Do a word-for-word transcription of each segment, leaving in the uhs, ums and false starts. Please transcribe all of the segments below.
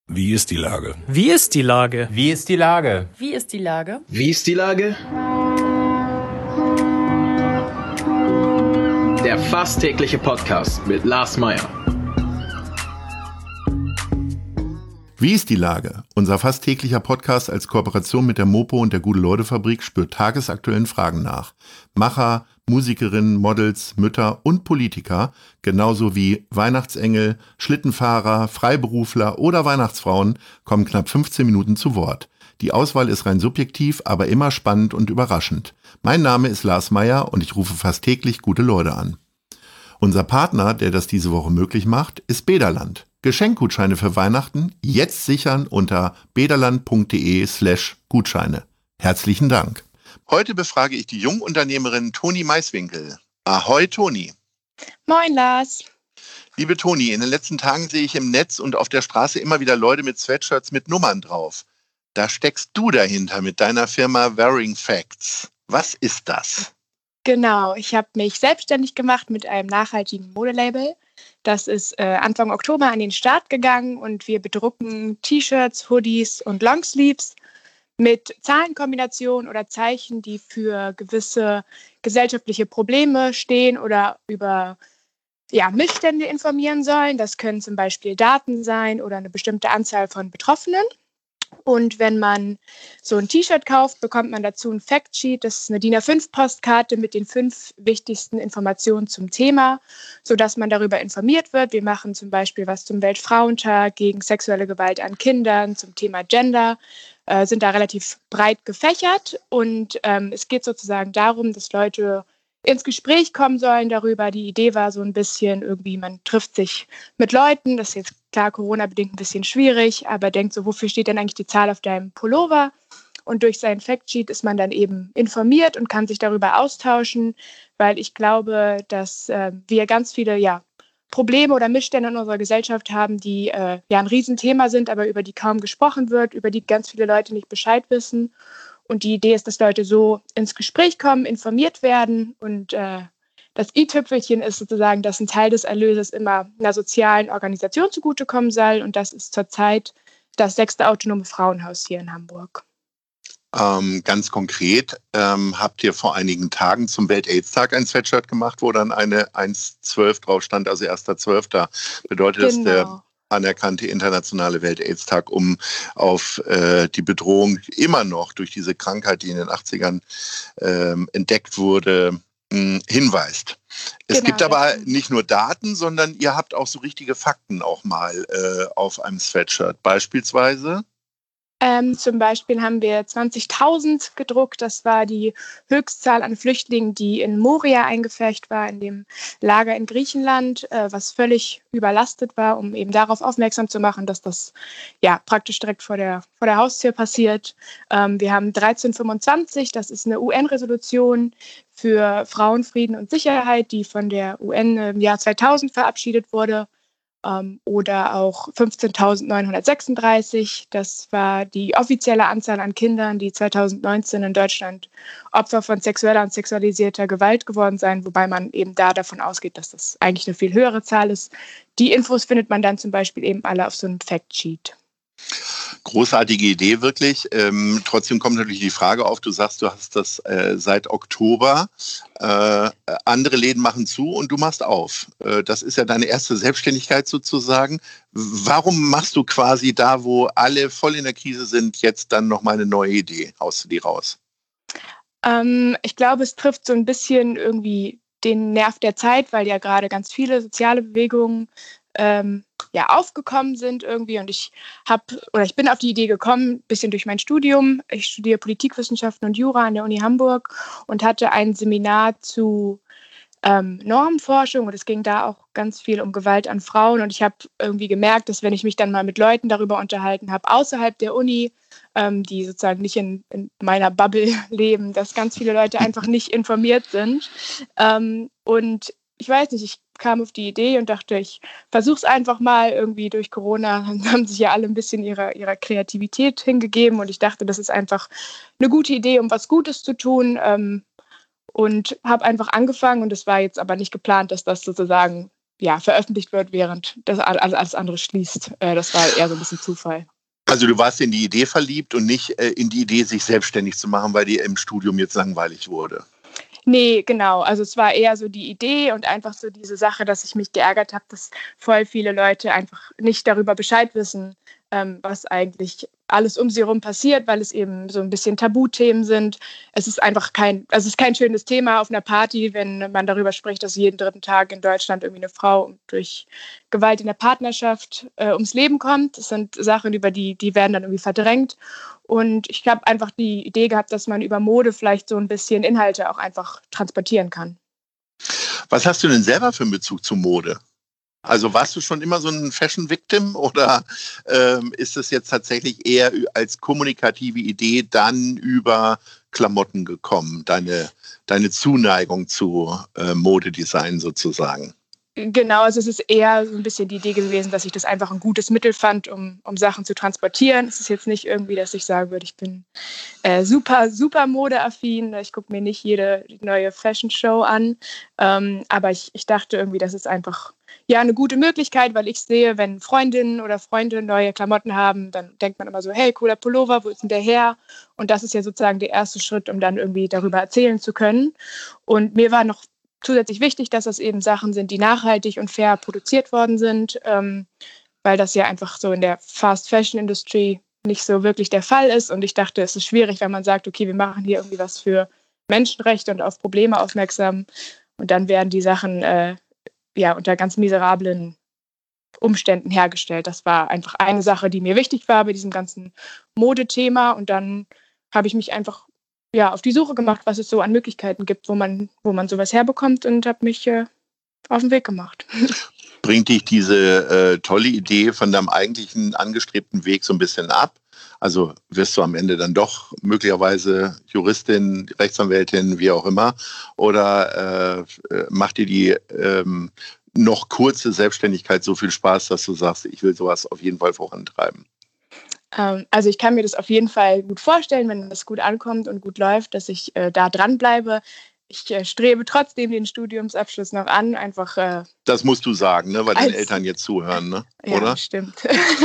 Wie ist die Lage? Wie ist die Lage? Wie ist die Lage? Wie ist die Lage? Wie ist die Lage? Der fast tägliche Podcast mit Lars Meyer. Wie ist die Lage? Unser fast täglicher Podcast als Kooperation mit der Mopo und der Gute-Leute-Fabrik spürt tagesaktuellen Fragen nach. Macher, Musikerinnen, Models, Mütter und Politiker, genauso wie Weihnachtsengel, Schlittenfahrer, Freiberufler oder Weihnachtsfrauen, kommen knapp fünfzehn Minuten zu Wort. Die Auswahl ist rein subjektiv, aber immer spannend und überraschend. Mein Name ist Lars Meyer und ich rufe fast täglich gute Leute an. Unser Partner, der das diese Woche möglich macht, ist Bederland. Geschenkgutscheine für Weihnachten jetzt sichern unter bederland.de slash Gutscheine. Herzlichen Dank. Heute befrage ich die Jungunternehmerin Toni Maiswinkel. Ahoi Toni. Moin Lars. Liebe Toni, in den letzten Tagen sehe ich im Netz und auf der Straße immer wieder Leute mit Sweatshirts mit Nummern drauf. Da steckst du dahinter mit deiner Firma Wearing Facts. Was ist das? Genau, ich habe mich selbstständig gemacht mit einem nachhaltigen Modelabel. Das ist äh, Anfang Oktober an den Start gegangen und wir bedrucken T-Shirts, Hoodies und Longsleeves mit Zahlenkombinationen oder Zeichen, die für gewisse gesellschaftliche Probleme stehen oder über ja, Missstände informieren sollen. Das können zum Beispiel Daten sein oder eine bestimmte Anzahl von Betroffenen. Und wenn man so ein T-Shirt kauft, bekommt man dazu ein Factsheet. Das ist eine D I N A fünf Postkarte mit den fünf wichtigsten Informationen zum Thema, sodass man darüber informiert wird. Wir machen zum Beispiel was zum Weltfrauentag, gegen sexuelle Gewalt an Kindern, zum Thema Gender, äh, sind da relativ breit gefächert. Und ähm, es geht sozusagen darum, dass Leute ins Gespräch kommen sollen darüber. Die Idee war so ein bisschen irgendwie, man trifft sich mit Leuten, das ist jetzt klar Corona-bedingt ein bisschen schwierig, aber denkt so, wofür steht denn eigentlich die Zahl auf deinem Pullover? Und durch sein Factsheet ist man dann eben informiert und kann sich darüber austauschen, weil ich glaube, dass äh, wir ganz viele ja, Probleme oder Missstände in unserer Gesellschaft haben, die äh, ja ein Riesenthema sind, aber über die kaum gesprochen wird, über die ganz viele Leute nicht Bescheid wissen. Und die Idee ist, dass Leute so ins Gespräch kommen, informiert werden. Und äh, das i-Tüpfelchen ist sozusagen, dass ein Teil des Erlöses immer einer sozialen Organisation zugutekommen soll. Und das ist zurzeit das sechste autonome Frauenhaus hier in Hamburg. Ähm, ganz konkret ähm, habt ihr vor einigen Tagen zum Welt-Aids-Tag ein Sweatshirt gemacht, wo dann eine eins zwölf drauf stand, also erster zwölfter Bedeutet genau. das der anerkannte internationale Welt-Aids-Tag, um auf äh, die Bedrohung immer noch durch diese Krankheit, die in den achtzigern ähm, entdeckt wurde, mh, hinweist. Es Genau, gibt aber stimmt. nicht nur Daten, sondern ihr habt auch so richtige Fakten auch mal äh, auf einem Sweatshirt. Beispielsweise? Ähm, zum Beispiel haben wir zwanzigtausend gedruckt. Das war die Höchstzahl an Flüchtlingen, die in Moria eingepfercht war, in dem Lager in Griechenland, äh, was völlig überlastet war, um eben darauf aufmerksam zu machen, dass das ja praktisch direkt vor der, vor der Haustür passiert. Ähm, wir haben dreizehnhundertfünfundzwanzig, das ist eine U N-Resolution für Frauen, Frieden und Sicherheit, die von der U N im Jahr zweitausend verabschiedet wurde. Um, oder auch fünfzehntausendneunhundertsechsunddreißig. Das war die offizielle Anzahl an Kindern, die zweitausendneunzehn in Deutschland Opfer von sexueller und sexualisierter Gewalt geworden seien, wobei man eben da davon ausgeht, dass das eigentlich eine viel höhere Zahl ist. Die Infos findet man dann zum Beispiel eben alle auf so einem Factsheet. Großartige Idee, wirklich. Ähm, trotzdem kommt natürlich die Frage auf, du sagst, du hast das äh, seit Oktober. Äh, andere Läden machen zu und du machst auf. Äh, das ist ja deine erste Selbstständigkeit sozusagen. Warum machst du quasi da, wo alle voll in der Krise sind, jetzt dann nochmal eine neue Idee? Haust du die raus? Ähm, ich glaube, es trifft so ein bisschen irgendwie den Nerv der Zeit, weil ja gerade ganz viele soziale Bewegungen ähm, ja, aufgekommen sind irgendwie und ich habe oder ich bin auf die Idee gekommen, ein bisschen durch mein Studium. Ich studiere Politikwissenschaften und Jura an der Uni Hamburg und hatte ein Seminar zu ähm, Normforschung und es ging da auch ganz viel um Gewalt an Frauen und ich habe irgendwie gemerkt, dass wenn ich mich dann mal mit Leuten darüber unterhalten habe, außerhalb der Uni, ähm, die sozusagen nicht in, in meiner Bubble leben, dass ganz viele Leute einfach nicht informiert sind ähm, und ich weiß nicht, ich kam auf die Idee und dachte, ich versuche es einfach mal irgendwie durch Corona. Dann haben sich ja alle ein bisschen ihrer, ihrer Kreativität hingegeben und ich dachte, das ist einfach eine gute Idee, um was Gutes zu tun ähm, und habe einfach angefangen und es war jetzt aber nicht geplant, dass das sozusagen ja, veröffentlicht wird, während das alles, alles andere schließt. Äh, das war eher so ein bisschen Zufall. Also du warst in die Idee verliebt und nicht äh, in die Idee, sich selbstständig zu machen, weil dir im Studium jetzt langweilig wurde. Nee, genau. Also es war eher so die Idee und einfach so diese Sache, dass ich mich geärgert habe, dass voll viele Leute einfach nicht darüber Bescheid wissen, ähm, was eigentlich alles um sie herum passiert, weil es eben so ein bisschen Tabuthemen sind. Es ist einfach kein, also es ist kein schönes Thema auf einer Party, wenn man darüber spricht, dass jeden dritten Tag in Deutschland irgendwie eine Frau durch Gewalt in der Partnerschaft äh, ums Leben kommt. Das sind Sachen, über die, die werden dann irgendwie verdrängt. Und ich habe einfach die Idee gehabt, dass man über Mode vielleicht so ein bisschen Inhalte auch einfach transportieren kann. Was hast du denn selber für einen Bezug zu Mode? Also warst du schon immer so ein Fashion-Victim oder ähm, ist es jetzt tatsächlich eher als kommunikative Idee dann über Klamotten gekommen, deine, deine Zuneigung zu äh, Modedesign sozusagen? Genau, also es ist eher so ein bisschen die Idee gewesen, dass ich das einfach ein gutes Mittel fand, um, um Sachen zu transportieren. Es ist jetzt nicht irgendwie, dass ich sagen würde, ich bin äh, super, super modeaffin. Ich gucke mir nicht jede neue Fashion-Show an. Ähm, aber ich, ich dachte irgendwie, das ist einfach ja eine gute Möglichkeit, weil ich sehe, wenn Freundinnen oder Freunde neue Klamotten haben, dann denkt man immer so, hey, cooler Pullover, wo ist denn der her? Und das ist ja sozusagen der erste Schritt, um dann irgendwie darüber erzählen zu können. Und mir war noch zusätzlich wichtig, dass das eben Sachen sind, die nachhaltig und fair produziert worden sind, ähm, weil das ja einfach so in der Fast-Fashion-Industrie nicht so wirklich der Fall ist. Und ich dachte, es ist schwierig, wenn man sagt, okay, wir machen hier irgendwie was für Menschenrechte und auf Probleme aufmerksam. Und dann werden die Sachen äh, ja unter ganz miserablen Umständen hergestellt. Das war einfach eine Sache, die mir wichtig war bei diesem ganzen Modethema. Und dann habe ich mich einfach ja, auf die Suche gemacht, was es so an Möglichkeiten gibt, wo man, wo man sowas herbekommt und habe mich äh, auf den Weg gemacht. Bringt dich diese äh, tolle Idee von deinem eigentlichen angestrebten Weg so ein bisschen ab? Also wirst du am Ende dann doch möglicherweise Juristin, Rechtsanwältin, wie auch immer? Oder äh, macht dir die ähm, noch kurze Selbstständigkeit so viel Spaß, dass du sagst, ich will sowas auf jeden Fall vorantreiben? Also ich kann mir das auf jeden Fall gut vorstellen, wenn das gut ankommt und gut läuft, dass ich äh, da dranbleibe. Ich äh, strebe trotzdem den Studiumsabschluss noch an, einfach. Äh, das musst du sagen, ne? Weil deine Eltern jetzt zuhören, ne? Oder? Ja, stimmt.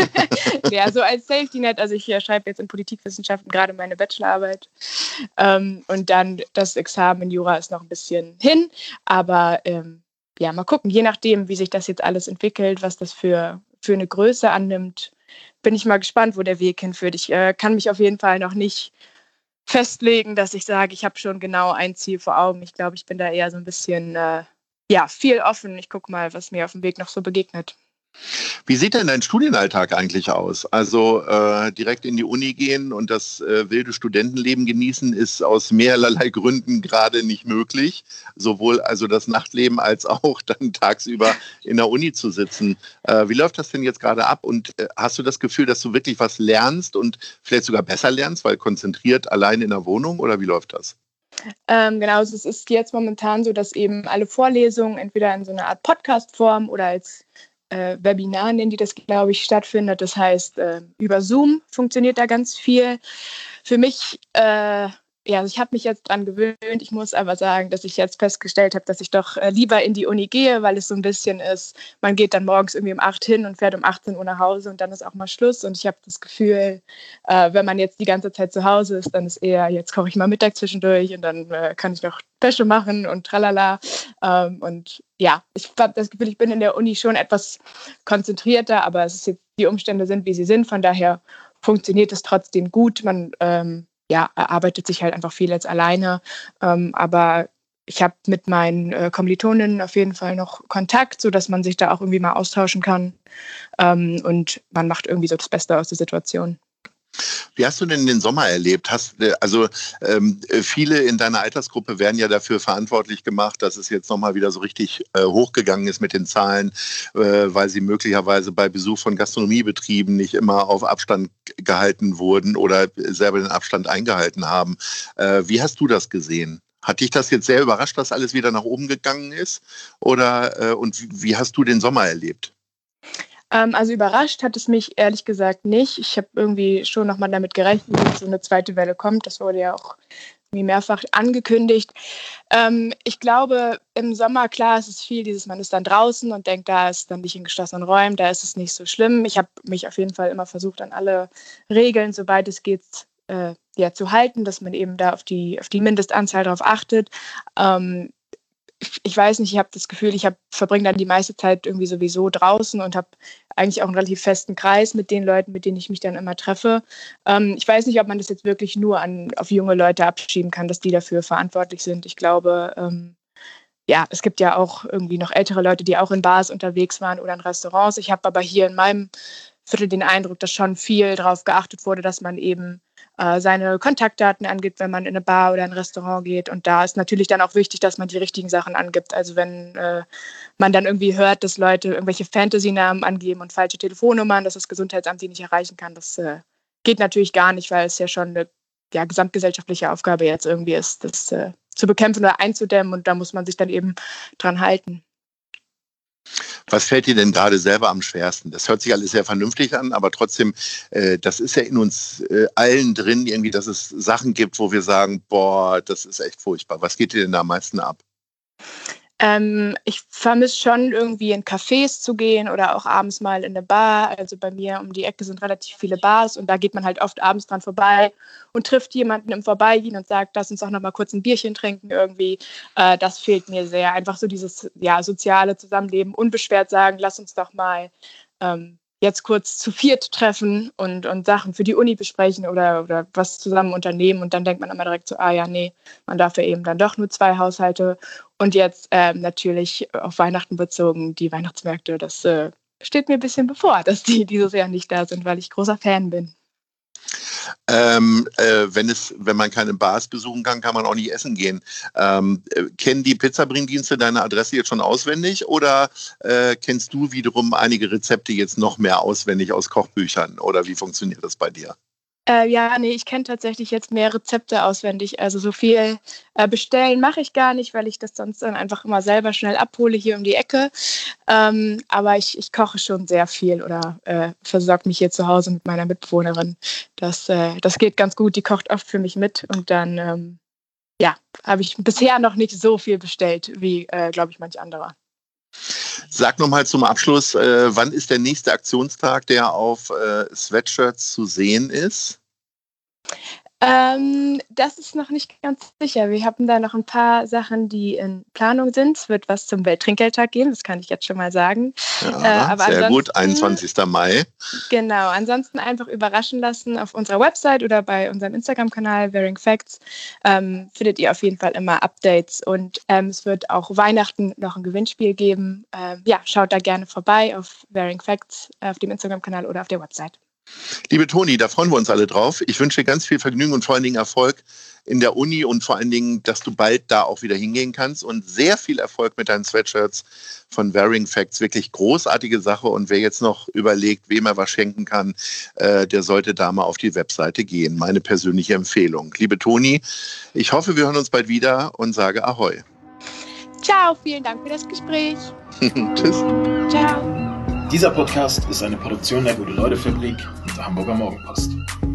Ja, so als Safety Net. Also ich äh, schreibe jetzt in Politikwissenschaften gerade meine Bachelorarbeit. Ähm, und dann das Examen in Jura ist noch ein bisschen hin. Aber ähm, ja, mal gucken, je nachdem, wie sich das jetzt alles entwickelt, was das für, für eine Größe annimmt, bin ich mal gespannt, wo der Weg hinführt. Ich äh, kann mich auf jeden Fall noch nicht festlegen, dass ich sage, ich habe schon genau ein Ziel vor Augen. Ich glaube, ich bin da eher so ein bisschen, äh, ja, viel offen. Ich gucke mal, was mir auf dem Weg noch so begegnet. Wie sieht denn dein Studienalltag eigentlich aus? Also äh, direkt in die Uni gehen und das äh, wilde Studentenleben genießen ist aus mehrerlei Gründen gerade nicht möglich. Sowohl also das Nachtleben als auch dann tagsüber in der Uni zu sitzen. Äh, wie läuft das denn jetzt gerade ab? Und äh, hast du das Gefühl, dass du wirklich was lernst und vielleicht sogar besser lernst, weil konzentriert allein in der Wohnung? Oder wie läuft das? Ähm, genau, also es ist jetzt momentan so, dass eben alle Vorlesungen entweder in so einer Art Podcast-Form oder als Äh, Webinar, nennen die das, glaube ich, stattfindet. Das heißt, äh, über Zoom funktioniert da ganz viel. Für mich, äh, ja, also ich habe mich jetzt dran gewöhnt. Ich muss aber sagen, dass ich jetzt festgestellt habe, dass ich doch äh, lieber in die Uni gehe, weil es so ein bisschen ist, man geht dann morgens irgendwie um acht hin und fährt um achtzehn Uhr nach Hause und dann ist auch mal Schluss. Und ich habe das Gefühl, äh, wenn man jetzt die ganze Zeit zu Hause ist, dann ist eher, jetzt koche ich mal Mittag zwischendurch und dann äh, kann ich noch Wäsche machen und tralala. Ähm, und ja, ich habe das Gefühl, ich bin in der Uni schon etwas konzentrierter, aber es ist jetzt, die Umstände sind, wie sie sind. Von daher funktioniert es trotzdem gut. Man ähm, ja, erarbeitet sich halt einfach viel jetzt alleine. Ähm, aber ich habe mit meinen äh, Kommilitoninnen auf jeden Fall noch Kontakt, sodass man sich da auch irgendwie mal austauschen kann. Ähm, und man macht irgendwie so das Beste aus der Situation. Wie hast du denn den Sommer erlebt? Hast, also ähm, viele in deiner Altersgruppe werden ja dafür verantwortlich gemacht, dass es jetzt nochmal wieder so richtig äh, hochgegangen ist mit den Zahlen, äh, weil sie möglicherweise bei Besuch von Gastronomiebetrieben nicht immer auf Abstand gehalten wurden oder selber den Abstand eingehalten haben. Äh, wie hast du das gesehen? Hat dich das jetzt sehr überrascht, dass alles wieder nach oben gegangen ist? Oder äh, und wie, wie hast du den Sommer erlebt? Ähm, also überrascht hat es mich ehrlich gesagt nicht. Ich habe irgendwie schon nochmal damit gerechnet, dass so eine zweite Welle kommt. Das wurde ja auch wie mehrfach angekündigt. Ähm, ich glaube, im Sommer, klar, es ist viel dieses, man ist dann draußen und denkt, da ist dann nicht in geschlossenen Räumen, da ist es nicht so schlimm. Ich habe mich auf jeden Fall immer versucht, an alle Regeln, soweit es geht, äh, ja, zu halten, dass man eben da auf die, auf die Mindestanzahl drauf achtet. Ähm, ich, ich weiß nicht, ich habe das Gefühl, ich hab, verbringe dann die meiste Zeit irgendwie sowieso draußen und habe eigentlich auch einen relativ festen Kreis mit den Leuten, mit denen ich mich dann immer treffe. Ähm, ich weiß nicht, ob man das jetzt wirklich nur an, auf junge Leute abschieben kann, dass die dafür verantwortlich sind. Ich glaube, ähm, ja, es gibt ja auch irgendwie noch ältere Leute, die auch in Bars unterwegs waren oder in Restaurants. Ich habe aber hier in meinem Viertel den Eindruck, dass schon viel darauf geachtet wurde, dass man eben äh, seine Kontaktdaten angibt, wenn man in eine Bar oder ein Restaurant geht. Und da ist natürlich dann auch wichtig, dass man die richtigen Sachen angibt. Also wenn äh, man dann irgendwie hört, dass Leute irgendwelche Fantasy-Namen angeben und falsche Telefonnummern, dass das Gesundheitsamt die nicht erreichen kann, das äh, geht natürlich gar nicht, weil es ja schon eine ja, gesamtgesellschaftliche Aufgabe jetzt irgendwie ist, das äh, zu bekämpfen oder einzudämmen. Und da muss man sich dann eben dran halten. Was fällt dir denn gerade selber am schwersten? Das hört sich alles sehr vernünftig an, aber trotzdem, äh, das ist ja in uns äh, allen drin, irgendwie, dass es Sachen gibt, wo wir sagen, boah, das ist echt furchtbar. Was geht dir denn da am meisten ab? Ähm, ich vermisse schon irgendwie in Cafés zu gehen oder auch abends mal in eine Bar. Also bei mir um die Ecke sind relativ viele Bars und da geht man halt oft abends dran vorbei und trifft jemanden im Vorbeigehen und sagt, lass uns doch noch mal kurz ein Bierchen trinken irgendwie. Äh, das fehlt mir sehr. Einfach so dieses ja, soziale Zusammenleben, unbeschwert sagen, lass uns doch mal ähm, jetzt kurz zu viert treffen und, und Sachen für die Uni besprechen oder, oder was zusammen unternehmen. Und dann denkt man immer direkt so, ah ja, nee, man darf ja eben dann doch nur zwei Haushalte. Und jetzt ähm, natürlich auf Weihnachten bezogen, die Weihnachtsmärkte, das äh, steht mir ein bisschen bevor, dass die dieses Jahr nicht da sind, weil ich großer Fan bin. Ähm, äh, wenn es, wenn man keine Bars besuchen kann, kann man auch nicht essen gehen. Ähm, äh, kennen die Pizzabringdienste deine Adresse jetzt schon auswendig oder äh, kennst du wiederum einige Rezepte jetzt noch mehr auswendig aus Kochbüchern oder wie funktioniert das bei dir? Äh, ja, nee, ich kenne tatsächlich jetzt mehr Rezepte auswendig. Also so viel äh, bestellen mache ich gar nicht, weil ich das sonst dann einfach immer selber schnell abhole hier um die Ecke. Ähm, aber ich, ich koche schon sehr viel oder äh, versorge mich hier zu Hause mit meiner Mitbewohnerin. Das, äh, das geht ganz gut. Die kocht oft für mich mit und dann ähm, ja, habe ich bisher noch nicht so viel bestellt wie, äh, glaube ich, manch anderer. Sag nochmal zum Abschluss, äh, wann ist der nächste Aktionstag, der auf äh, Sweatshirts zu sehen ist? Ähm, das ist noch nicht ganz sicher. Wir haben da noch ein paar Sachen, die in Planung sind. Es wird was zum Welttrinkgeldtag geben, das kann ich jetzt schon mal sagen. Ja, äh, aber sehr gut, einundzwanzigsten Mai. Genau, ansonsten einfach überraschen lassen auf unserer Website oder bei unserem Instagram-Kanal Varying Facts. Ähm, findet ihr auf jeden Fall immer Updates und ähm, es wird auch Weihnachten noch ein Gewinnspiel geben. Ähm, ja, schaut da gerne vorbei auf Varying Facts äh, auf dem Instagram-Kanal oder auf der Website. Liebe Toni, da freuen wir uns alle drauf. Ich wünsche dir ganz viel Vergnügen und vor allen Dingen Erfolg in der Uni und vor allen Dingen, dass du bald da auch wieder hingehen kannst und sehr viel Erfolg mit deinen Sweatshirts von Varying Facts. Wirklich großartige Sache und wer jetzt noch überlegt, wem er was schenken kann, äh, der sollte da mal auf die Webseite gehen. Meine persönliche Empfehlung. Liebe Toni, ich hoffe, wir hören uns bald wieder und sage Ahoi. Ciao, vielen Dank für das Gespräch. Tschüss. Ciao. Dieser Podcast ist eine Produktion der Gute-Leute-Fabrik und der Hamburger Morgenpost.